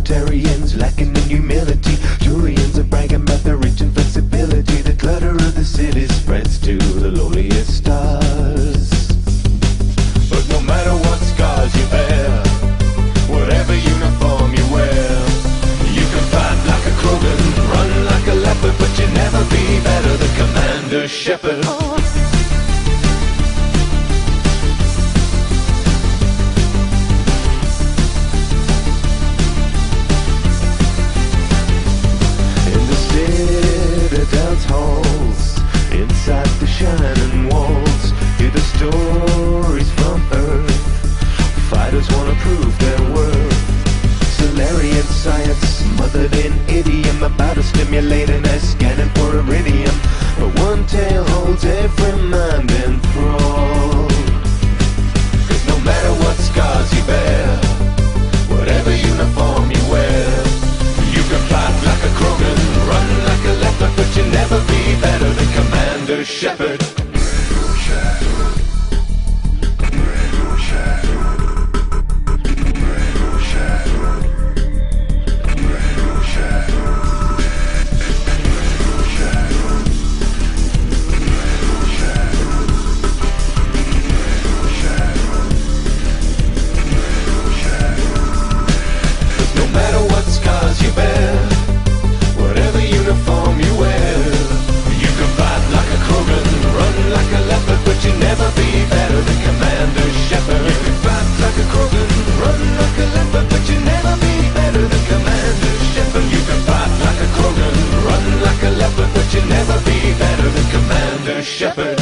Authoritarians lacking in humility. Turians are bragging about their reach and flexibility. The clutter of the city spreads to the lowliest stars. But no matter what scars you bear, whatever uniform you wear, you can fight like a Krogan, run like a leopard, but you'll never be better than Commander Shepard. Halls, inside the shining walls, hear the stories from Earth. Fighters wanna prove their worth. Solarian science smothered in idiom, about to stimulate an S scanning for iridium. But one tale holds every mind enthralled. 'Cause no matter what scars you bear, whatever uniform you wear, you can fight like a Krogan, run like a leopard, but you'll never be better than Commander Shepard. No matter what scars you bear, whatever uniform you wear, you can fight like a Krogan, run like a leopard, but you'll never be better than Commander Shepard. You can fight like a Krogan, run like a leopard, but you'll never be better than Commander Shepard. You can fight like a Krogan, run like a leopard, but you'll never be better than Commander Shepard.